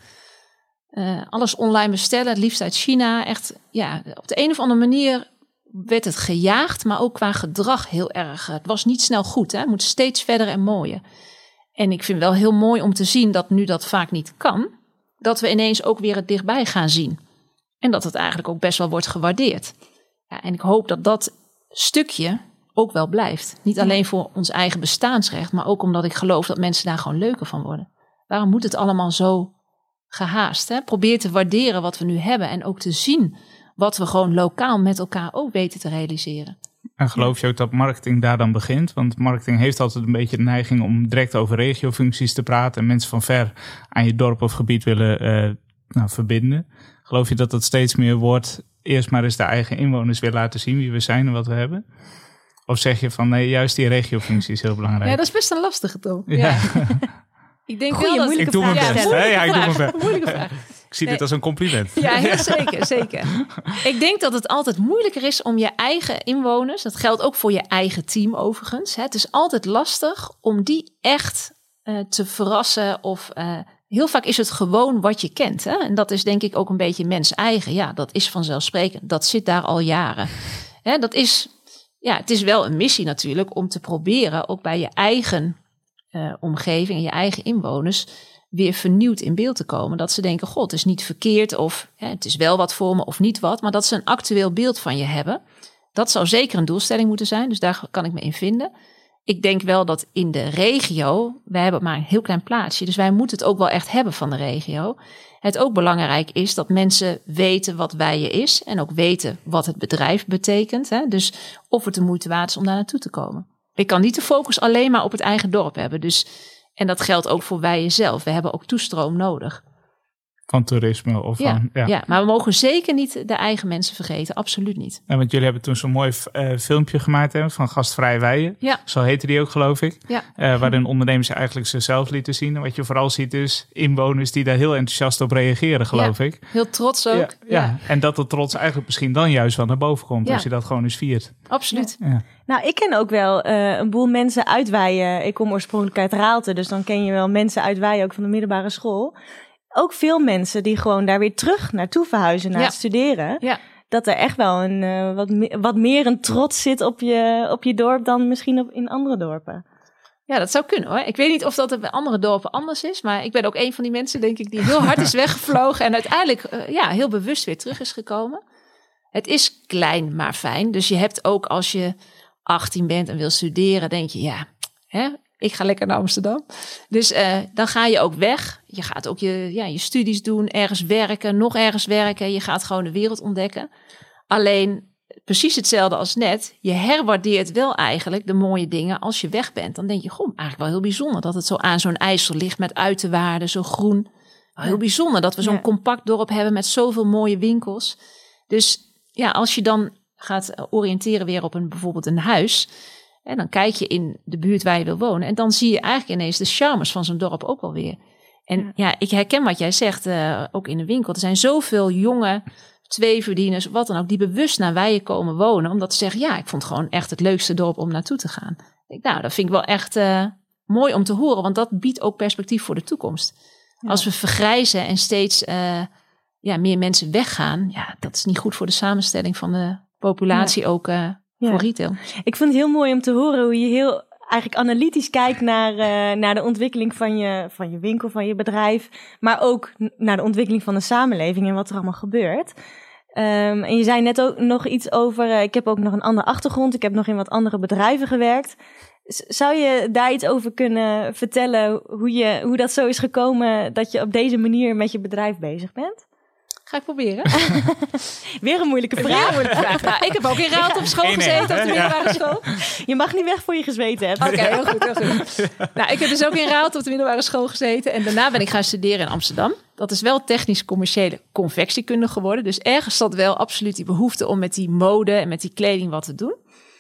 Alles online bestellen. Het liefst uit China. Echt, ja, op de een of andere manier werd het gejaagd. Maar ook qua gedrag heel erg. Het was niet snel goed. Hè. Het moet steeds verder en mooier. En ik vind wel heel mooi om te zien dat nu dat vaak niet kan, dat we ineens ook weer het dichtbij gaan zien. En dat het eigenlijk ook best wel wordt gewaardeerd. Ja, en ik hoop dat dat stukje ook wel blijft. Niet alleen voor ons eigen bestaansrecht, maar ook omdat ik geloof dat mensen daar gewoon leuker van worden. Waarom moet het allemaal zo gehaast? Hè? Probeer te waarderen wat we nu hebben en ook te zien wat we gewoon lokaal met elkaar ook weten te realiseren. En geloof je ook dat marketing daar dan begint? Want marketing heeft altijd een beetje de neiging om direct over regiofuncties te praten en mensen van ver aan je dorp of gebied willen verbinden. Geloof je dat dat steeds meer wordt, eerst maar eens de eigen inwoners weer laten zien wie we zijn en wat we hebben? Of zeg je van nee, juist die regiofunctie is heel belangrijk? Ja, dat is best een lastige, Tom. Ja. Ik denk wel dat ik doe mijn best. Ja, ik doe mijn best. Moeilijke vraag. Ik zie dit als een compliment. Ja, heel zeker, zeker. Ik denk dat het altijd moeilijker is om je eigen inwoners, dat geldt ook voor je eigen team overigens. Het is altijd lastig om die echt te verrassen of heel vaak is het gewoon wat je kent. Hè? En dat is denk ik ook een beetje mens eigen. Ja, dat is vanzelfsprekend. Dat zit daar al jaren. Het is wel een missie natuurlijk om te proberen ook bij je eigen omgeving en je eigen inwoners weer vernieuwd in beeld te komen. Dat ze denken, god, het is niet verkeerd of het is wel wat voor me of niet wat. Maar dat ze een actueel beeld van je hebben. Dat zou zeker een doelstelling moeten zijn. Dus daar kan ik me in vinden. Ik denk wel dat in de regio, wij hebben maar een heel klein plaatsje. Dus wij moeten het ook wel echt hebben van de regio. Het ook belangrijk is dat mensen weten wat Weijen is. En ook weten wat het bedrijf betekent. Hè? Dus of het de moeite waard is om daar naartoe te komen. Ik kan niet de focus alleen maar op het eigen dorp hebben. Dus, en dat geldt ook voor Weijen zelf. We hebben ook toestroom nodig. Van toerisme of van... Ja, maar we mogen zeker niet de eigen mensen vergeten. Absoluut niet. Ja, want jullie hebben toen zo'n mooi filmpje gemaakt van Gastvrij Weijen. Ja. Zo heette die ook, geloof ik. Ja. Waarin ondernemers eigenlijk zichzelf lieten zien. En wat je vooral ziet is inwoners die daar heel enthousiast op reageren, geloof ik. Heel trots ook. Ja. En dat de trots eigenlijk misschien dan juist wel naar boven komt. Ja. Als je dat gewoon eens viert. Absoluut. Ja. Nou, ik ken ook wel een boel mensen uit Weijen. Ik kom oorspronkelijk uit Raalte, dus dan ken je wel mensen uit Weijen ook van de middelbare school. Ook veel mensen die gewoon daar weer terug naartoe verhuizen na het studeren. Ja. Dat er echt wel een wat meer een trots zit op je dorp dan misschien in andere dorpen. Ja, dat zou kunnen hoor. Ik weet niet of dat bij andere dorpen anders is. Maar ik ben ook een van die mensen, denk ik, die heel hard is weggevlogen. En uiteindelijk heel bewust weer terug is gekomen. Het is klein, maar fijn. Dus je hebt ook als je 18 bent en wil studeren, denk je ik ga lekker naar Amsterdam. Dus dan ga je ook weg. Je gaat ook je studies doen, ergens werken, nog ergens werken. Je gaat gewoon de wereld ontdekken. Alleen precies hetzelfde als net. Je herwaardeert wel eigenlijk de mooie dingen als je weg bent. Dan denk je, goh, eigenlijk wel heel bijzonder dat het zo aan zo'n IJssel ligt met uiterwaarden, zo groen. Heel bijzonder dat we zo'n compact dorp hebben met zoveel mooie winkels. Dus ja, als je dan gaat oriënteren weer op bijvoorbeeld een huis. En dan kijk je in de buurt waar je wil wonen. En dan zie je eigenlijk ineens de charmes van zo'n dorp ook wel weer. En ik herken wat jij zegt, ook in de winkel. Er zijn zoveel jonge tweeverdieners, wat dan ook, die bewust naar Weijen komen wonen. Omdat ze zeggen, ik vond het gewoon echt het leukste dorp om naartoe te gaan. Dat vind ik wel echt mooi om te horen. Want dat biedt ook perspectief voor de toekomst. Ja. Als we vergrijzen en steeds meer mensen weggaan. Ja, dat is niet goed voor de samenstelling van de populatie ook voor retail. Ik vind het heel mooi om te horen hoe je heel eigenlijk analytisch kijkt naar de ontwikkeling van je winkel, van je bedrijf. Maar ook naar de ontwikkeling van de samenleving en wat er allemaal gebeurt. En je zei net ook nog iets over, ik heb ook nog een andere achtergrond. Ik heb nog in wat andere bedrijven gewerkt. Zou je daar iets over kunnen vertellen? Hoe dat zo is gekomen dat je op deze manier met je bedrijf bezig bent? Ga ik proberen. Weer een moeilijke vraag. Nou, ik heb ook in Raalte op school gezeten, op de middelbare school. Je mag niet weg voor je gezweten hebt. Oké, heel goed. Nou, ik heb dus ook in Raalte op de middelbare school gezeten. En daarna ben ik gaan studeren in Amsterdam. Dat is wel technisch-commerciële confectiekunde geworden. Dus ergens zat wel absoluut die behoefte om met die mode en met die kleding wat te doen.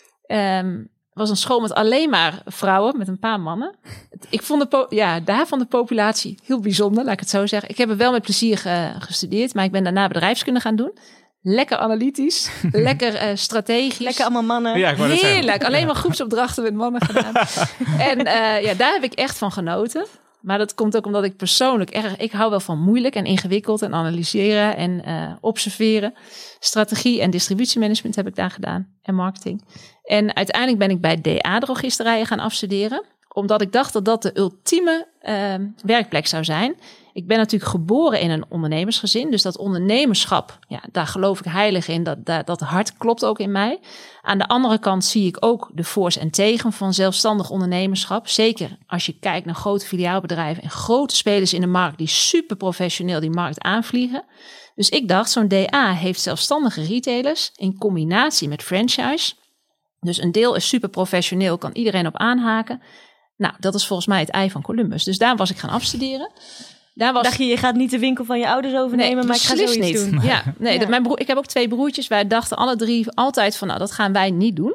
Het was een school met alleen maar vrouwen, met een paar mannen. Ik vond de populatie heel bijzonder, laat ik het zo zeggen. Ik heb er wel met plezier gestudeerd, maar ik ben daarna bedrijfskunde gaan doen. Lekker analytisch, lekker strategisch. Lekker allemaal mannen. Ja, heerlijk, alleen maar groepsopdrachten met mannen gedaan. En daar heb ik echt van genoten. Maar dat komt ook omdat ik persoonlijk ik hou wel van moeilijk en ingewikkeld en analyseren en observeren. Strategie en distributiemanagement heb ik daar gedaan en marketing. En uiteindelijk ben ik bij DA-drogisterijen gaan afstuderen. Omdat ik dacht dat dat de ultieme werkplek zou zijn. Ik ben natuurlijk geboren in een ondernemersgezin. Dus dat ondernemerschap, daar geloof ik heilig in. Dat hart klopt ook in mij. Aan de andere kant zie ik ook de voor's en tegen van zelfstandig ondernemerschap. Zeker als je kijkt naar grote filiaalbedrijven en grote spelers in de markt die super professioneel die markt aanvliegen. Dus ik dacht, zo'n DA heeft zelfstandige retailers in combinatie met franchise. Dus een deel is super professioneel, kan iedereen op aanhaken. Nou, dat is volgens mij het ei van Columbus. Dus daar was ik gaan afstuderen. Dacht je gaat niet de winkel van je ouders overnemen, maar ik ga zoiets niet doen. Ja, nee, ik heb ook 2 broertjes. Wij dachten alle 3 altijd van, dat gaan wij niet doen.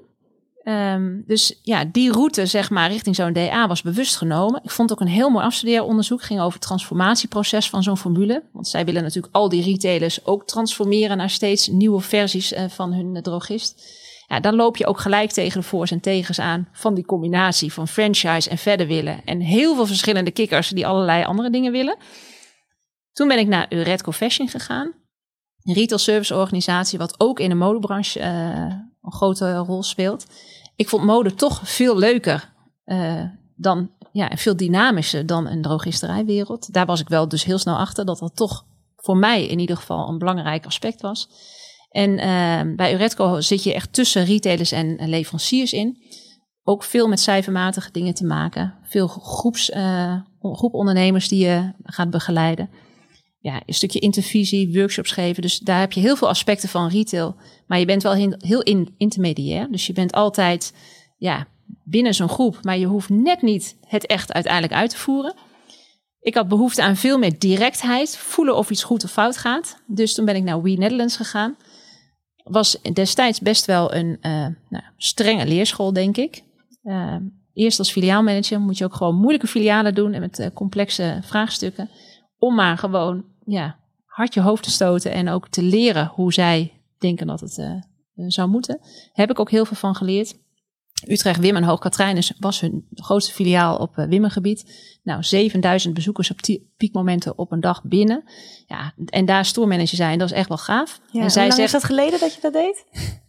Dus die route, zeg maar, richting zo'n DA was bewust genomen. Ik vond ook een heel mooi afstudeeronderzoek. Ging over het transformatieproces van zo'n formule. Want zij willen natuurlijk al die retailers ook transformeren naar steeds nieuwe versies van hun drogist. Ja, dan loop je ook gelijk tegen de voor's en tegens aan van die combinatie van franchise en verder willen. En heel veel verschillende kikkers die allerlei andere dingen willen. Toen ben ik naar Uretco Fashion gegaan. Een retail service organisatie wat ook in de modebranche een grote rol speelt. Ik vond mode toch veel leuker en veel dynamischer dan een drogisterijwereld. Daar was ik wel dus heel snel achter dat dat toch voor mij in ieder geval een belangrijk aspect was. En bij Uretco zit je echt tussen retailers en leveranciers in. Ook veel met cijfermatige dingen te maken. Veel groep ondernemers die je gaat begeleiden. Ja, een stukje intervisie, workshops geven. Dus daar heb je heel veel aspecten van retail. Maar je bent wel heel intermediair. Dus je bent altijd binnen zo'n groep. Maar je hoeft net niet het echt uiteindelijk uit te voeren. Ik had behoefte aan veel meer directheid. Voelen of iets goed of fout gaat. Dus toen ben ik naar We Netherlands gegaan. Was destijds best wel een strenge leerschool, denk ik. Eerst als filiaalmanager moet je ook gewoon moeilijke filialen doen en met complexe vraagstukken. Om maar gewoon hard je hoofd te stoten en ook te leren hoe zij denken dat het zou moeten. Heb ik ook heel veel van geleerd. Utrecht, Wim en Hoogkaterijnen was hun grootste filiaal op Wimmengebied. Nou, 7000 bezoekers op piekmomenten op een dag binnen. Ja, en daar stoormanager zijn, dat is echt wel gaaf. Ja, en zij hoe lang is dat geleden dat je dat deed?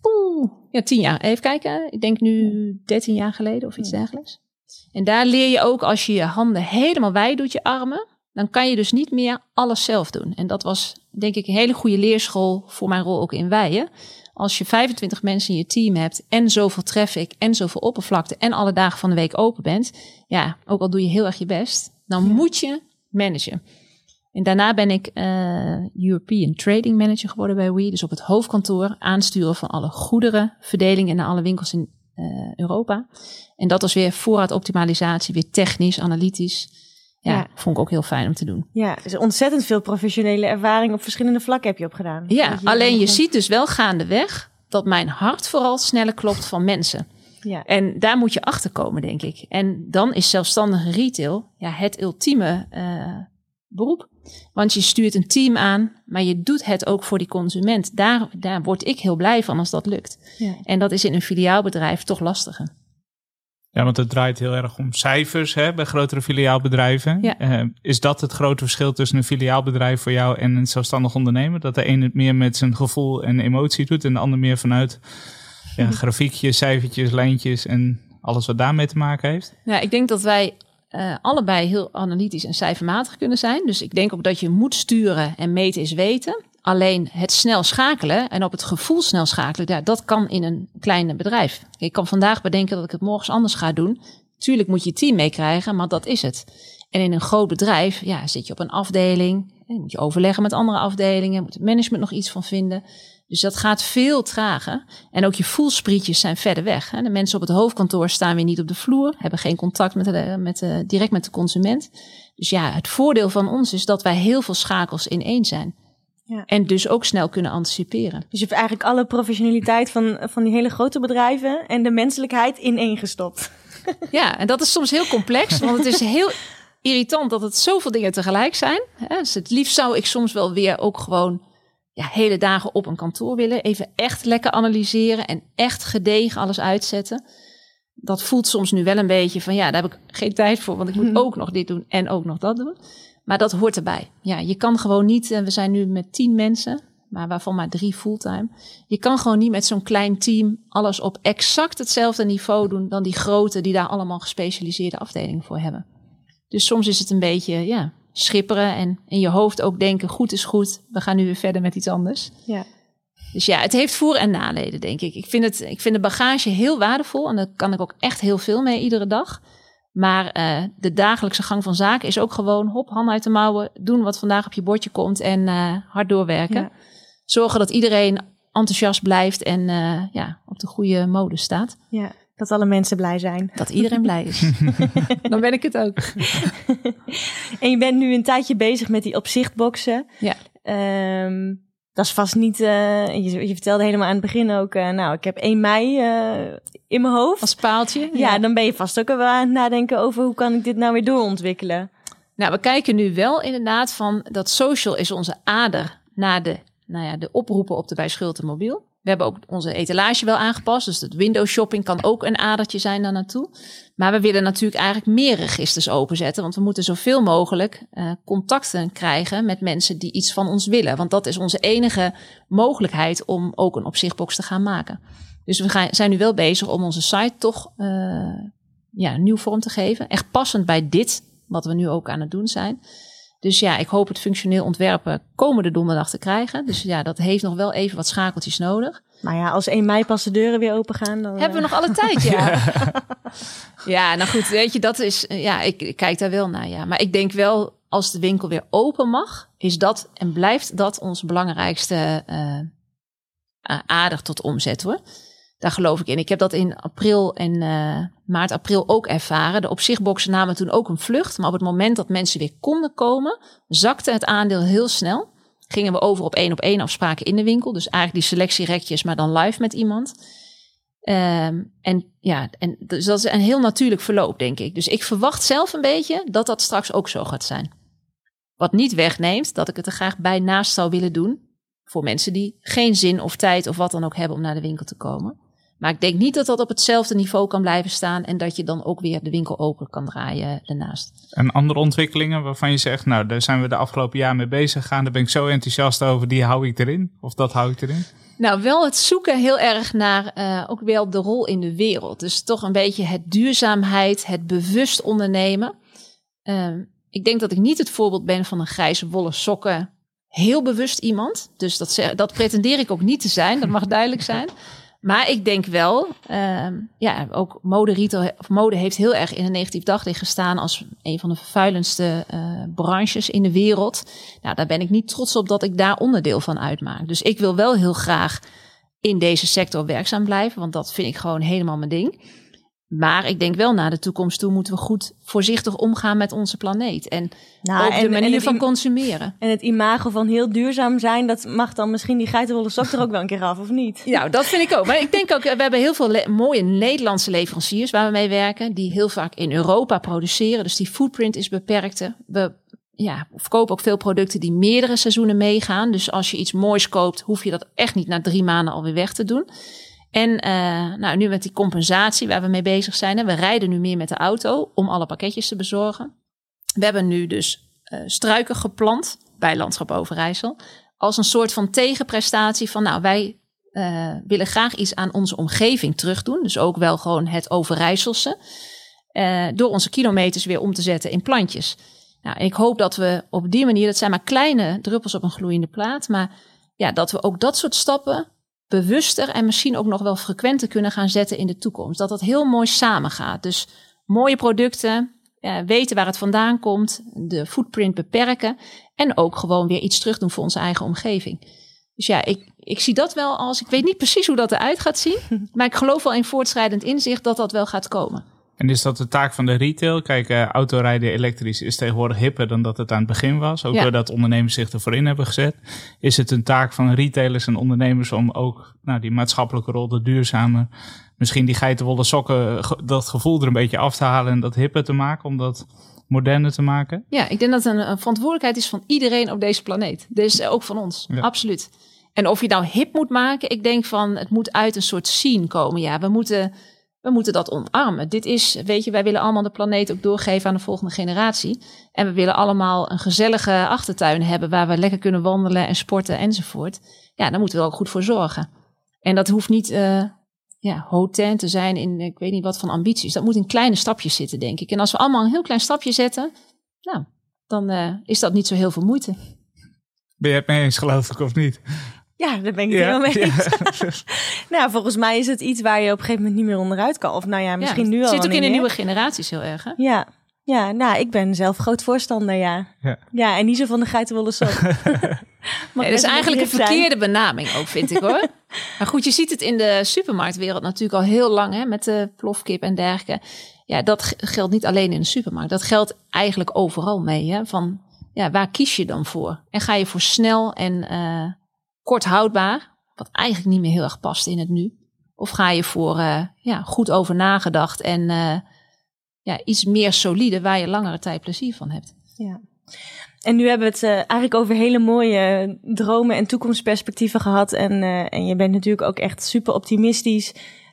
10 jaar. Even kijken. Ik denk nu 13 jaar geleden of iets dergelijks. En daar leer je ook, als je je handen helemaal wijd doet, je armen, dan kan je dus niet meer alles zelf doen. En dat was, denk ik, een hele goede leerschool voor mijn rol ook in Weijen. Als je 25 mensen in je team hebt en zoveel traffic en zoveel oppervlakte en alle dagen van de week open bent, ook al doe je heel erg je best, dan moet je managen. En daarna ben ik European Trading Manager geworden bij We. Dus op het hoofdkantoor aansturen van alle goederenverdelingen naar alle winkels in Europa. En dat was weer voorraadoptimalisatie, weer technisch, analytisch. Ja, vond ik ook heel fijn om te doen. Ja, dus ontzettend veel professionele ervaring op verschillende vlakken heb je opgedaan. Ja, alleen je ziet dus wel gaandeweg dat mijn hart vooral sneller klopt van mensen. Ja. En daar moet je achter komen, denk ik. En dan is zelfstandige retail het ultieme beroep. Want je stuurt een team aan, maar je doet het ook voor die consument. Daar word ik heel blij van als dat lukt. Ja. En dat is in een filiaalbedrijf toch lastiger. Ja, want het draait heel erg om cijfers bij grotere filiaalbedrijven. Ja. Is dat het grote verschil tussen een filiaalbedrijf voor jou en een zelfstandig ondernemer? Dat de een het meer met zijn gevoel en emotie doet en de ander meer vanuit grafiekjes, cijfertjes, lijntjes en alles wat daarmee te maken heeft? Ja, ik denk dat wij allebei heel analytisch en cijfermatig kunnen zijn. Dus ik denk ook dat je moet sturen en meten is weten. Alleen het snel schakelen en op het gevoel snel schakelen, dat kan in een klein bedrijf. Ik kan vandaag bedenken dat ik het morgens anders ga doen. Tuurlijk moet je team meekrijgen, maar dat is het. En in een groot bedrijf zit je op een afdeling. Moet je overleggen met andere afdelingen. Moet het management nog iets van vinden. Dus dat gaat veel trager. En ook je voelsprietjes zijn verder weg. De mensen op het hoofdkantoor staan weer niet op de vloer. Hebben geen contact direct met de consument. Dus het voordeel van ons is dat wij heel veel schakels in één zijn. Ja. En dus ook snel kunnen anticiperen. Dus je hebt eigenlijk alle professionaliteit van die hele grote bedrijven en de menselijkheid in één gestopt. Ja, en dat is soms heel complex, want het is heel irritant dat het zoveel dingen tegelijk zijn. Dus het liefst zou ik soms wel weer ook gewoon hele dagen op een kantoor willen. Even echt lekker analyseren en echt gedegen alles uitzetten. Dat voelt soms nu wel een beetje van daar heb ik geen tijd voor, want ik moet ook nog dit doen en ook nog dat doen. Maar dat hoort erbij. Ja, je kan gewoon niet, we zijn nu met 10 mensen, maar waarvan maar 3 fulltime. Je kan gewoon niet met zo'n klein team alles op exact hetzelfde niveau doen dan die grote die daar allemaal gespecialiseerde afdelingen voor hebben. Dus soms is het een beetje schipperen en in je hoofd ook denken, goed is goed, we gaan nu weer verder met iets anders. Ja. Dus het heeft voor- en nadelen, denk ik. Ik vind de bagage heel waardevol en daar kan ik ook echt heel veel mee iedere dag. Maar de dagelijkse gang van zaken is ook gewoon hand uit de mouwen, doen wat vandaag op je bordje komt en hard doorwerken. Ja. Zorgen dat iedereen enthousiast blijft en op de goede modus staat. Ja, dat alle mensen blij zijn. Dat iedereen blij is. Dan ben ik het ook. En je bent nu een tijdje bezig met die opzichtboxen. Ja. Dat is vast niet, je vertelde helemaal aan het begin ook, ik heb 1 mei in mijn hoofd. Als paaltje. Ja, dan ben je vast ook wel aan het nadenken over hoe kan ik dit nou weer doorontwikkelen. Nou, we kijken nu wel inderdaad van dat social is onze ader naar de oproepen op de bij Schulte mobiel. We hebben ook onze etalage wel aangepast. Dus het window shopping kan ook een adertje zijn daar naartoe. Maar we willen natuurlijk eigenlijk meer registers openzetten. Want we moeten zoveel mogelijk contacten krijgen met mensen die iets van ons willen. Want dat is onze enige mogelijkheid om ook een opzichtbox te gaan maken. Dus we zijn nu wel bezig om onze site toch een nieuw vorm te geven. Echt passend bij dit, wat we nu ook aan het doen zijn. Dus ik hoop het functioneel ontwerpen komende donderdag te krijgen. Dus dat heeft nog wel even wat schakeltjes nodig. Maar als 1 mei pas de deuren weer open gaan, dan hebben we nog alle tijd, Ja, nou goed, weet je, dat is, ik kijk daar wel naar, Maar ik denk wel, als de winkel weer open mag, is dat en blijft dat ons belangrijkste ader tot omzet, hoor. Daar geloof ik in. Ik heb dat in april en maart, april ook ervaren. De opzichtboxen namen toen ook een vlucht. Maar op het moment dat mensen weer konden komen, zakte het aandeel heel snel. Gingen we over op 1-op-1 afspraken in de winkel. Dus eigenlijk die selectierekjes, maar dan live met iemand. Dus dat is een heel natuurlijk verloop, denk ik. Dus ik verwacht zelf een beetje dat dat straks ook zo gaat zijn. Wat niet wegneemt dat ik het er graag bij naast zou willen doen. Voor mensen die geen zin of tijd of wat dan ook hebben om naar de winkel te komen. Maar ik denk niet dat dat op hetzelfde niveau kan blijven staan en dat je dan ook weer de winkel open kan draaien daarnaast. En andere ontwikkelingen waarvan je zegt, daar zijn we de afgelopen jaar mee bezig gegaan. Daar ben ik zo enthousiast over, die hou ik erin. Of dat hou ik erin. Nou, wel het zoeken heel erg naar ook wel de rol in de wereld. Dus toch een beetje het duurzaamheid, het bewust ondernemen. Ik denk dat ik niet het voorbeeld ben van een grijze wollen sokken. Heel bewust iemand. Dus dat pretendeer ik ook niet te zijn. Dat mag duidelijk zijn. Maar ik denk wel, ook mode heeft heel erg in een negatief daglicht gestaan als een van de vervuilendste branches in de wereld. Nou, daar ben ik niet trots op dat ik daar onderdeel van uitmaak. Dus ik wil wel heel graag in deze sector werkzaam blijven, want dat vind ik gewoon helemaal mijn ding. Maar ik denk wel naar de toekomst toe moeten we goed voorzichtig omgaan met onze planeet. En ook de manier van consumeren. En het imago van heel duurzaam zijn, dat mag dan misschien die geitenwolle sok er ook wel een keer af, of niet? Ja, dat vind ik ook. Maar ik denk ook, we hebben heel veel mooie Nederlandse leveranciers waar we mee werken. Die heel vaak in Europa produceren. Dus die footprint is beperkt. We verkopen ook veel producten die meerdere seizoenen meegaan. Dus als je iets moois koopt, hoef je dat echt niet na 3 maanden alweer weg te doen. En nu met die compensatie waar we mee bezig zijn. We rijden nu meer met de auto om alle pakketjes te bezorgen. We hebben nu dus struiken geplant bij Landschap Overijssel. Als een soort van tegenprestatie van wij willen graag iets aan onze omgeving terugdoen. Dus ook wel gewoon het Overijsselse. Door onze kilometers weer om te zetten in plantjes. Nou, ik hoop dat we op die manier, dat zijn maar kleine druppels op een gloeiende plaat. Maar dat we ook dat soort stappen bewuster en misschien ook nog wel frequenter kunnen gaan zetten in de toekomst. Dat heel mooi samengaat. Dus mooie producten, weten waar het vandaan komt, de footprint beperken en ook gewoon weer iets terugdoen voor onze eigen omgeving. Dus ik zie dat wel als, ik weet niet precies hoe dat eruit gaat zien, maar ik geloof wel in voortschrijdend inzicht dat wel gaat komen. En is dat de taak van de retail? Kijk, autorijden elektrisch is tegenwoordig hipper dan dat het aan het begin was. Ook doordat ondernemers zich ervoor in hebben gezet. Is het een taak van retailers en ondernemers om ook die maatschappelijke rol, de duurzame, misschien die geitenwolle sokken, dat gevoel er een beetje af te halen en dat hipper te maken, om dat moderner te maken? Ja, ik denk dat het een verantwoordelijkheid is van iedereen op deze planeet. Dus ook van ons, absoluut. En of je nou hip moet maken, ik denk van het moet uit een soort scene komen. Ja, we moeten dat omarmen. Dit is, wij willen allemaal de planeet ook doorgeven aan de volgende generatie. En we willen allemaal een gezellige achtertuin hebben waar we lekker kunnen wandelen en sporten enzovoort. Ja, daar moeten we er ook goed voor zorgen. En dat hoeft niet hotain te zijn in ik weet niet wat van ambities. Dat moet in kleine stapjes zitten, denk ik. En als we allemaal een heel klein stapje zetten, dan is dat niet zo heel veel moeite. Ben je het mee eens, geloof ik, of niet? Ja, daar ben ik het helemaal mee eens. Nou, volgens mij is het iets waar je op een gegeven moment niet meer onderuit kan. Of misschien nu al. Het zit ook in de nieuwe generaties heel erg, hè? Ja, ik ben zelf groot voorstander, Ja, en niet zo van de geitenwolle sok. Dat is eigenlijk een verkeerde benaming ook, vind ik, hoor. Maar goed, je ziet het in de supermarktwereld natuurlijk al heel lang, hè, met de plofkip en dergelijke. Ja, dat geldt niet alleen in de supermarkt. Dat geldt eigenlijk overal mee, hè. Van, waar kies je dan voor? En ga je voor snel en kort houdbaar, wat eigenlijk niet meer heel erg past in het nu? Of ga je voor goed over nagedacht en iets meer solide waar je langere tijd plezier van hebt? Ja. En nu hebben we het eigenlijk over hele mooie dromen en toekomstperspectieven gehad. En je bent natuurlijk ook echt super optimistisch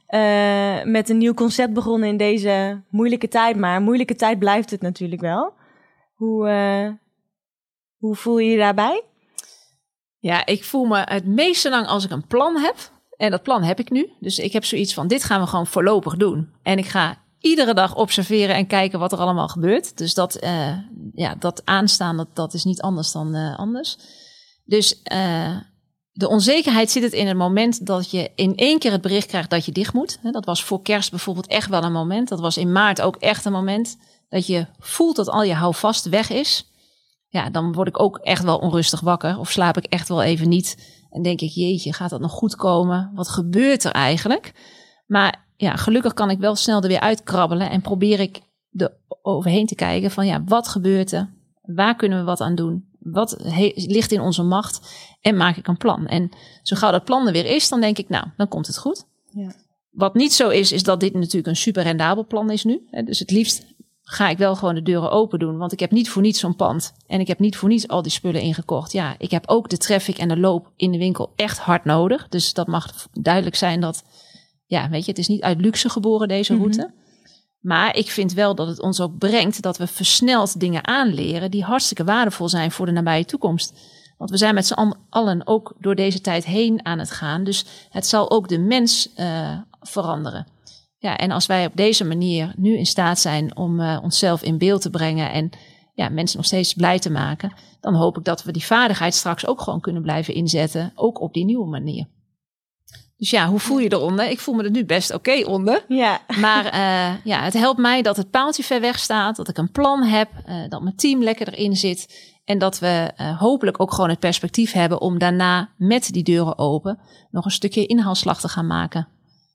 met een nieuw concept begonnen in deze moeilijke tijd. Maar moeilijke tijd blijft het natuurlijk wel. Hoe voel je je daarbij? Ja, ik voel me het meest lang als ik een plan heb. En dat plan heb ik nu. Dus ik heb zoiets van, dit gaan we gewoon voorlopig doen. En ik ga iedere dag observeren en kijken wat er allemaal gebeurt. Dus dat aanstaan, dat is niet anders dan anders. Dus de onzekerheid zit het in het moment dat je in 1 keer het bericht krijgt dat je dicht moet. Dat was voor kerst bijvoorbeeld echt wel een moment. Dat was in maart ook echt een moment dat je voelt dat al je houvast weg is. Ja, dan word ik ook echt wel onrustig wakker. Of slaap ik echt wel even niet. En denk ik, jeetje, gaat dat nog goed komen? Wat gebeurt er eigenlijk? Maar gelukkig kan ik wel snel er weer uitkrabbelen. En probeer ik er overheen te kijken van wat gebeurt er? Waar kunnen we wat aan doen? Wat ligt in onze macht? En maak ik een plan. En zo gauw dat plan er weer is, dan denk ik, dan komt het goed. Ja. Wat niet zo is dat dit natuurlijk een super rendabel plan is nu. Dus het liefst ga ik wel gewoon de deuren open doen. Want ik heb niet voor niets zo'n pand. En ik heb niet voor niets al die spullen ingekocht. Ja, ik heb ook de traffic en de loop in de winkel echt hard nodig. Dus dat mag duidelijk zijn dat, het is niet uit luxe geboren deze route. Maar ik vind wel dat het ons ook brengt dat we versneld dingen aanleren die hartstikke waardevol zijn voor de nabije toekomst. Want we zijn met z'n allen ook door deze tijd heen aan het gaan. Dus het zal ook de mens veranderen. Ja, en als wij op deze manier nu in staat zijn om onszelf in beeld te brengen en mensen nog steeds blij te maken, dan hoop ik dat we die vaardigheid straks ook gewoon kunnen blijven inzetten, ook op die nieuwe manier. Dus hoe voel je eronder? Ik voel me er nu best oké onder. Ja. Maar het helpt mij dat het paaltje ver weg staat, dat ik een plan heb, dat mijn team lekker erin zit en dat we hopelijk ook gewoon het perspectief hebben om daarna met die deuren open nog een stukje inhaalslag te gaan maken.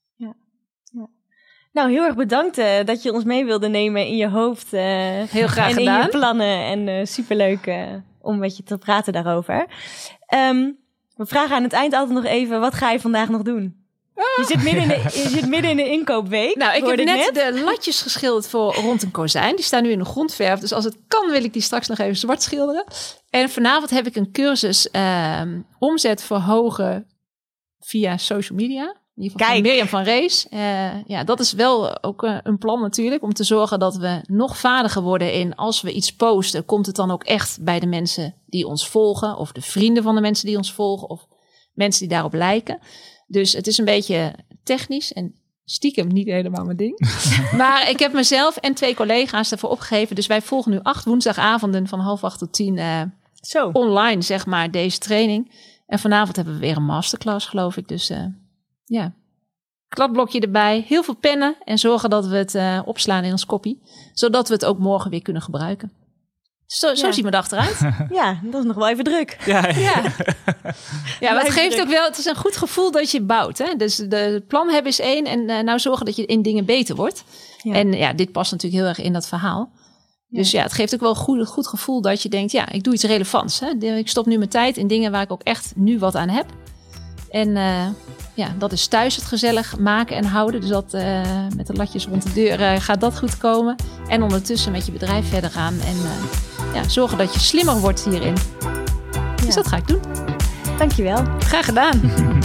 Nou, heel erg bedankt dat je ons mee wilde nemen in je hoofd. Heel graag en gedaan. In je plannen. En superleuk om met je te praten daarover. We vragen aan het eind altijd nog even, wat ga je vandaag nog doen? Je zit midden in de inkoopweek. Nou, ik heb net de latjes geschilderd voor rond een kozijn. Die staan nu in de grondverf. Dus als het kan wil ik die straks nog even zwart schilderen. En vanavond heb ik een cursus omzet verhogen via social media. In ieder geval van Mirjam van Rees. Dat is wel ook een plan natuurlijk. Om te zorgen dat we nog vaardiger worden in als we iets posten. Komt het dan ook echt bij de mensen die ons volgen. Of de vrienden van de mensen die ons volgen. Of mensen die daarop lijken. Dus het is een beetje technisch en stiekem niet helemaal mijn ding. Maar ik heb mezelf en 2 collega's ervoor opgegeven. Dus wij volgen nu 8 woensdagavonden van 7:30 tot 10 online, zeg maar, deze training. En vanavond hebben we weer een masterclass, geloof ik. Dus kladblokje erbij, heel veel pennen en zorgen dat we het opslaan in ons koppie. Zodat we het ook morgen weer kunnen gebruiken. Zo ziet mijn dag eruit. Ja, dat is nog wel even druk. Ja, maar het geeft ook wel, het is een goed gevoel dat je bouwt. Hè? Dus de plan hebben is 1 en nou zorgen dat je in dingen beter wordt. Ja. En dit past natuurlijk heel erg in dat verhaal. Dus het geeft ook wel een goed gevoel dat je denkt, ik doe iets relevants. Hè? Ik stop nu mijn tijd in dingen waar ik ook echt nu wat aan heb. En dat is thuis het gezellig maken en houden. Dus dat met de latjes rond de deur gaat dat goed komen. En ondertussen met je bedrijf verder gaan. En zorgen dat je slimmer wordt hierin. Dus dat ga ik doen. Dankjewel. Graag gedaan.